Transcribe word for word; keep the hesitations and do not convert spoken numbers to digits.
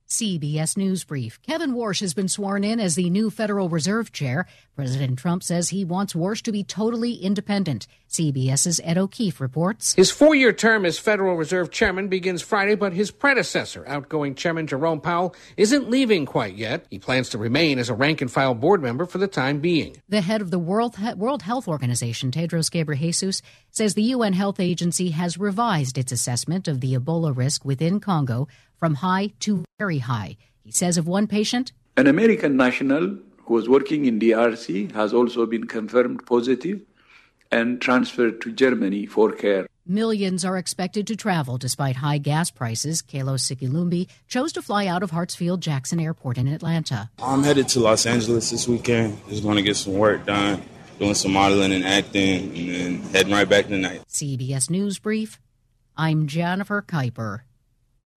C B S News Brief. Kevin Warsh has been sworn in as the new Federal Reserve Chair. President Trump says he wants Warsh to be totally independent. CBS's Ed O'Keefe reports. His four-year term as Federal Reserve Chairman begins Friday, but his predecessor, outgoing Chairman Jerome Powell, isn't leaving quite yet. He plans to remain as a rank-and-file board member for the time being. The head of the World, World Health Organization, Tedros Ghebreyesus, says the U N Health Agency has revised its assessment of the Ebola risk within Congo from high to very high. He says of one patient, an American national who was working in D R C has also been confirmed positive and transferred to Germany for care. Millions are expected to travel despite high gas prices. Kelo Sikilumbi chose to fly out of Hartsfield-Jackson Airport in Atlanta. I'm headed to Los Angeles this weekend. Just going to get some work done, doing some modeling and acting, and then heading right back tonight. C B S News Brief. I'm Jennifer Kuiper.